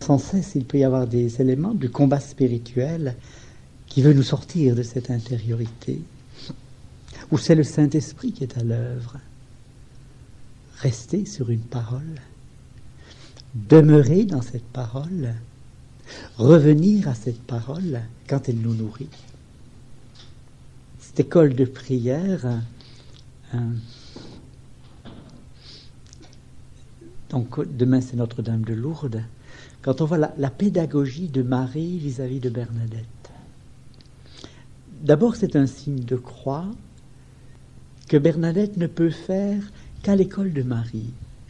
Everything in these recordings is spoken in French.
Sans cesse, il peut y avoir des éléments du combat spirituel qui veut nous sortir de cette intériorité, où c'est le Saint-Esprit qui est à l'œuvre. Rester sur une parole, demeurer dans cette parole, revenir à cette parole quand elle nous nourrit. Cette école de prière, donc demain c'est Notre-Dame de Lourdes, quand on voit la pédagogie de Marie vis-à-vis de Bernadette. D'abord, c'est un signe de croix que Bernadette ne peut faire qu'à l'école de Marie.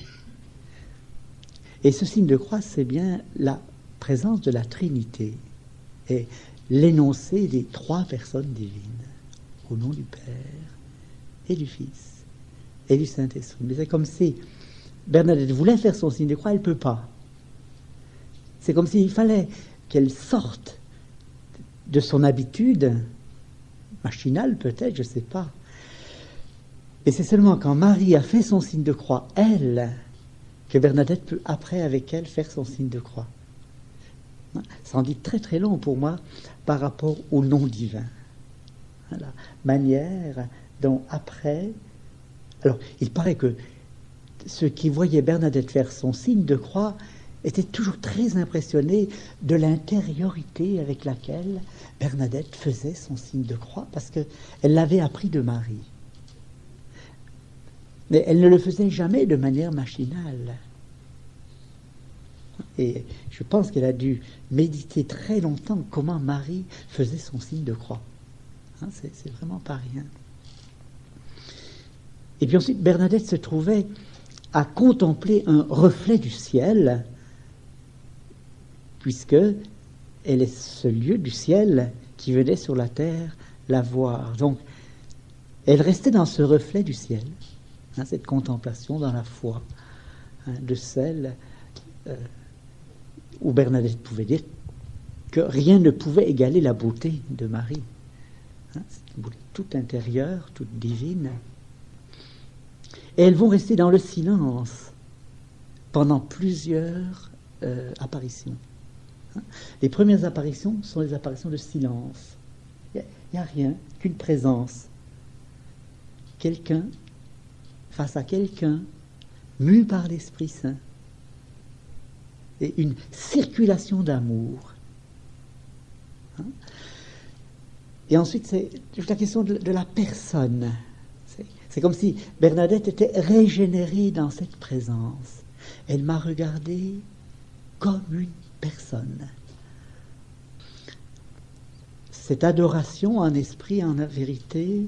Et ce signe de croix, c'est bien la présence de la Trinité et l'énoncé des trois personnes divines, au nom du Père et du Fils et du Saint-Esprit. Mais c'est comme si Bernadette voulait faire son signe de croix, elle ne peut pas. C'est comme s'il fallait qu'elle sorte de son habitude, machinale peut-être, je ne sais pas. Et c'est seulement quand Marie a fait son signe de croix, elle, que Bernadette peut après avec elle faire son signe de croix. Ça en dit très très long pour moi par rapport au nom divin. La manière dont après... Alors, il paraît que ceux qui voyaient Bernadette faire son signe de croix étaient toujours très impressionnés de l'intériorité avec laquelle Bernadette faisait son signe de croix, parce qu'elle l'avait appris de Marie. Mais elle ne le faisait jamais de manière machinale. Et je pense qu'elle a dû méditer très longtemps comment Marie faisait son signe de croix. Hein, c'est vraiment pas rien. Et puis ensuite, Bernadette se trouvait à contempler un reflet du ciel, puisque elle est ce lieu du ciel qui venait sur la terre la voir. Donc, elle restait dans ce reflet du ciel, hein, cette contemplation dans la foi, hein, de celle où Bernadette pouvait dire que rien ne pouvait égaler la beauté de Marie. Hein, c'est une beauté toute intérieure, toute divine. Et elles vont rester dans le silence pendant plusieurs apparitions. Hein. Les premières apparitions sont les apparitions de silence. Il n'y a rien qu'une présence. Quelqu'un face à quelqu'un, mu par l'Esprit Saint. Et une circulation d'amour. Hein. Et ensuite, c'est toute la question de la personne. C'est comme si Bernadette était régénérée dans cette présence. Elle m'a regardée comme une personne. Cette adoration en esprit, en vérité,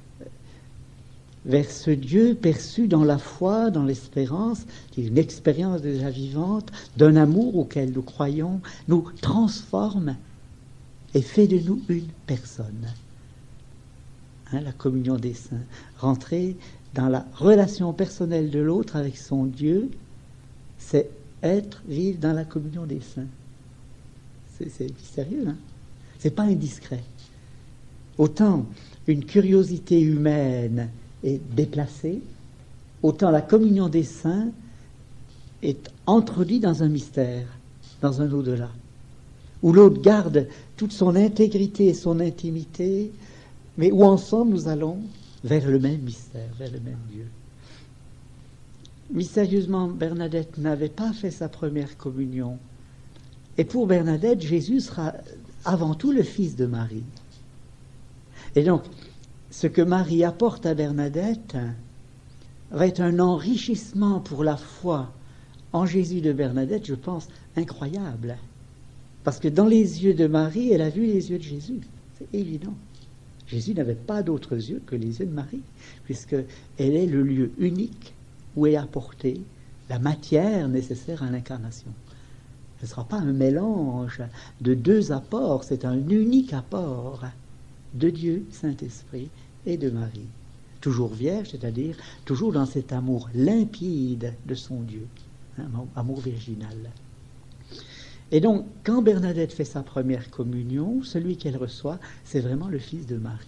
vers ce Dieu perçu dans la foi, dans l'espérance, qui est une expérience déjà vivante, d'un amour auquel nous croyons, nous transforme et fait de nous une personne. Hein, la communion des saints, rentrer dans la relation personnelle de l'autre avec son Dieu, c'est vivre dans la communion des saints. C'est sérieux, hein? C'est pas indiscret. Autant une curiosité humaine est déplacée, autant la communion des saints est introduite dans un mystère, dans un au-delà, où l'autre garde toute son intégrité et son intimité, mais où ensemble nous allons vers le même mystère, vers le même Dieu. Mystérieusement, Bernadette n'avait pas fait sa première communion. Et pour Bernadette, Jésus sera avant tout le fils de Marie. Et donc, ce que Marie apporte à Bernadette va être un enrichissement pour la foi en Jésus de Bernadette, je pense, incroyable. Parce que dans les yeux de Marie, elle a vu les yeux de Jésus. C'est évident. Jésus n'avait pas d'autres yeux que les yeux de Marie, puisqu'elle est le lieu unique où est apportée la matière nécessaire à l'incarnation. Ce ne sera pas un mélange de deux apports, c'est un unique apport de Dieu, Saint-Esprit, et de Marie. Toujours vierge, c'est-à-dire toujours dans cet amour limpide de son Dieu, un amour virginal. Et donc, quand Bernadette fait sa première communion, celui qu'elle reçoit, c'est vraiment le Fils de Marie.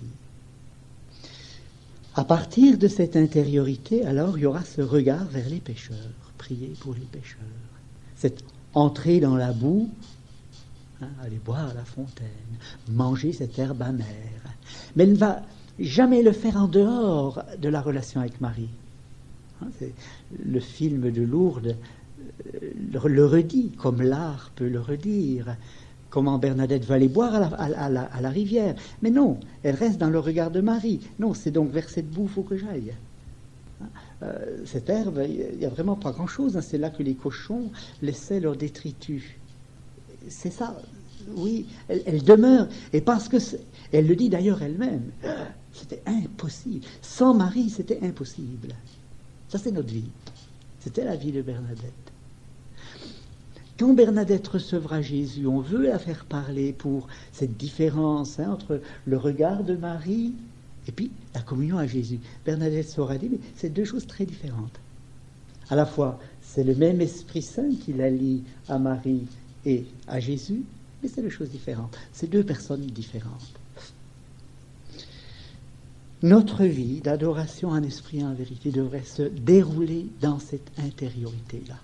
À partir de cette intériorité, alors, il y aura ce regard vers les pécheurs, prier pour les pécheurs. Cette entrer dans la boue, aller boire à la fontaine, manger cette herbe amère. Mais elle ne va jamais le faire en dehors de la relation avec Marie. C'est le film de Lourdes le redit, comme l'art peut le redire. Comment Bernadette va aller boire à la rivière. Mais non, elle reste dans le regard de Marie. Non, c'est donc vers cette boue, il faut que j'aille. Cette herbe, il n'y a vraiment pas grand-chose. C'est là que les cochons laissaient leur détritus. C'est ça, oui, elle demeure. Et parce que, elle le dit d'ailleurs elle-même, c'était impossible. Sans Marie, c'était impossible. Ça, c'est notre vie. C'était la vie de Bernadette. Quand Bernadette recevra Jésus, on veut la faire parler pour cette différence entre le regard de Marie et puis la communion à Jésus. Bernadette saura dire, mais c'est deux choses très différentes. À la fois, c'est le même Esprit Saint qui la lie à Marie et à Jésus, mais c'est deux choses différentes. C'est deux personnes différentes. Notre vie d'adoration en esprit et en vérité devrait se dérouler dans cette intériorité-là.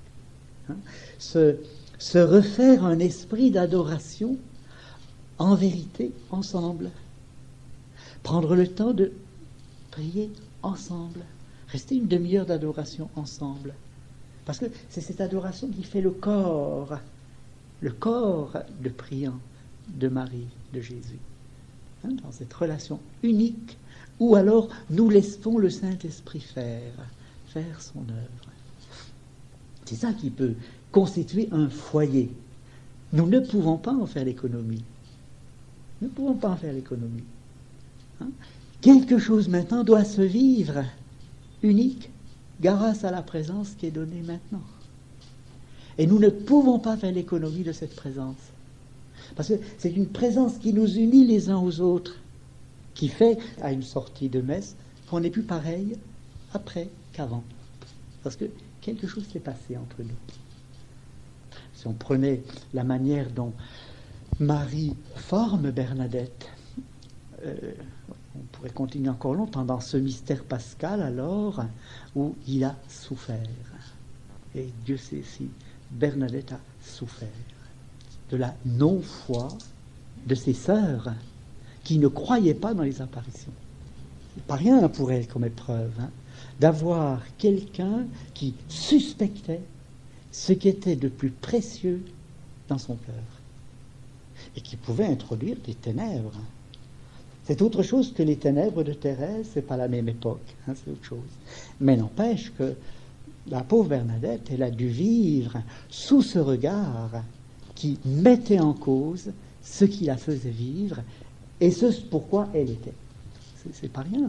Se refaire un esprit d'adoration en vérité ensemble. Prendre le temps de prier ensemble. Rester une demi-heure d'adoration ensemble. Parce que c'est cette adoration qui fait le corps de priant de Marie, de Jésus. Dans cette relation unique où alors nous laissons le Saint-Esprit faire son œuvre. C'est ça qui peut constituer un foyer. Nous ne pouvons pas en faire l'économie. Nous ne pouvons pas en faire l'économie. Quelque chose maintenant doit se vivre unique grâce à la présence qui est donnée maintenant. Et nous ne pouvons pas faire l'économie de cette présence. Parce que c'est une présence qui nous unit les uns aux autres, qui fait, à une sortie de messe, qu'on n'est plus pareil après qu'avant. Parce que quelque chose s'est passé entre nous. Si on prenait la manière dont Marie forme Bernadette, on pourrait continuer encore longtemps dans ce mystère pascal alors où il a souffert. Et Dieu sait si Bernadette a souffert de la non-foi de ses sœurs qui ne croyaient pas dans les apparitions. C'est pas rien pour elle comme épreuve, d'avoir quelqu'un qui suspectait ce qui était de plus précieux dans son cœur et qui pouvait introduire des ténèbres. C'est autre chose que les ténèbres de Thérèse, c'est pas la même époque, c'est autre chose. Mais n'empêche que la pauvre Bernadette, elle a dû vivre sous ce regard qui mettait en cause ce qui la faisait vivre et ce pourquoi elle était. C'est pas rien.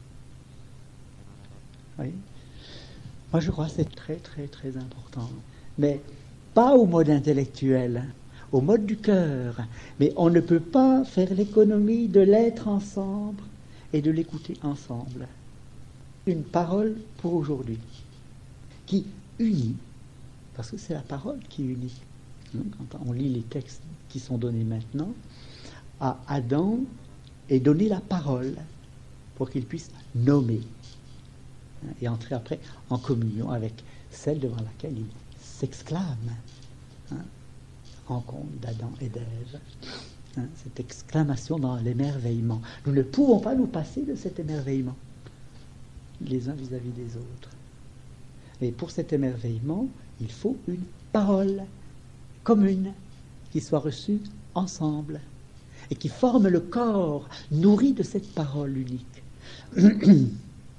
Oui. Moi, je crois que c'est très, très, très important. Mais pas au mode intellectuel, au mode du cœur. Mais on ne peut pas faire l'économie de l'être ensemble et de l'écouter ensemble. Une parole pour aujourd'hui qui unit, parce que c'est la parole qui unit. Quand on lit les textes qui sont donnés maintenant, à Adam est donné la parole pour qu'il puisse nommer et entrer après en communion avec celle devant laquelle il s'exclame. Rencontre d'Adam et d'Ève. Cette exclamation dans l'émerveillement. Nous ne pouvons pas nous passer de cet émerveillement, les uns vis-à-vis des autres. Et pour cet émerveillement, il faut une parole commune qui soit reçue ensemble et qui forme le corps nourri de cette parole unique.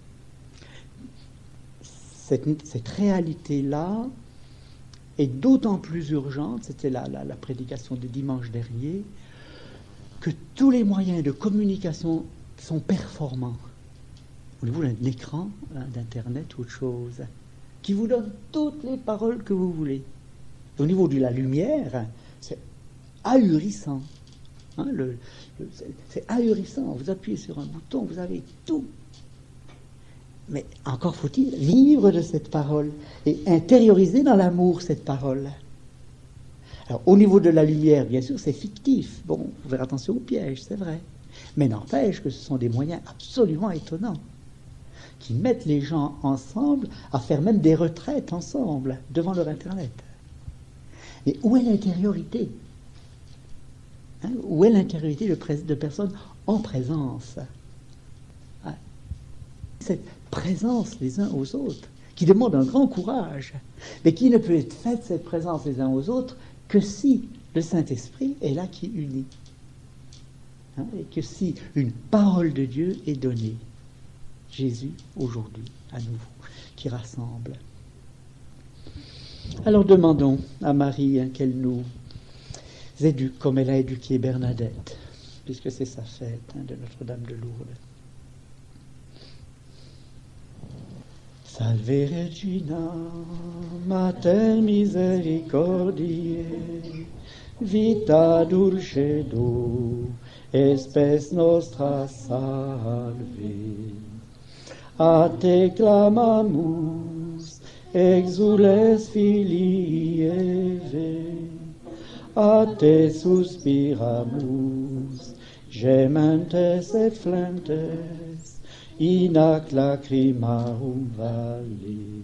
Cette réalité-là est d'autant plus urgente, c'était la prédication de dimanche dernier, que tous les moyens de communication sont performants. Au niveau d'un écran, d'Internet ou autre chose, qui vous donne toutes les paroles que vous voulez. Au niveau de la lumière, c'est ahurissant. C'est ahurissant. Vous appuyez sur un bouton, vous avez tout. Mais encore faut-il vivre de cette parole et intérioriser dans l'amour cette parole. Alors, au niveau de la lumière, bien sûr, c'est fictif. Bon, faut faire attention au piège, c'est vrai. Mais n'empêche que ce sont des moyens absolument étonnants qui mettent les gens ensemble à faire même des retraites ensemble devant leur Internet. Mais où est l'intériorité? Où est l'intériorité de personnes en présence? Cette présence les uns aux autres, qui demande un grand courage, mais qui ne peut être faite, cette présence les uns aux autres, que si le Saint-Esprit est là qui unit. Et que si une parole de Dieu est donnée, Jésus, aujourd'hui, à nouveau, qui rassemble. Alors demandons à Marie qu'elle nous éduque comme elle a éduqué Bernadette, puisque c'est sa fête de Notre-Dame de Lourdes. Salve Regina, Mater misericordiae, vita dulcedo, espes nostra salve. A te clamamus, exules filii Eve, a te suspiramus, gementes et flentes, in ac lacrimarum vale.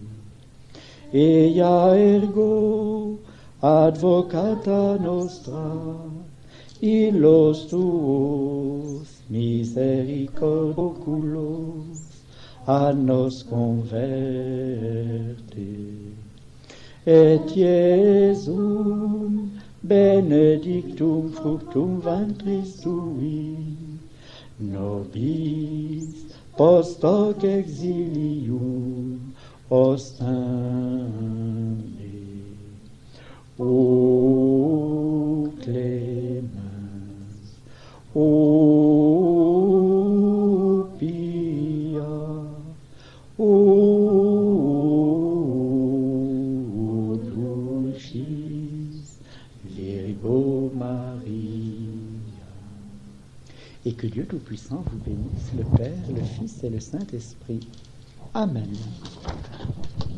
Ea ergo advocata nostra, illos tuos misericorde oculos a nos converte. Et Iesum benedictum fructum ventris tui, nobis post hoc exilium ostende. O clemens, o pia, o dulcis Virgo Maria. Et que Dieu Tout-Puissant vous bénisse, le Père, le Fils et le Saint-Esprit. Amen.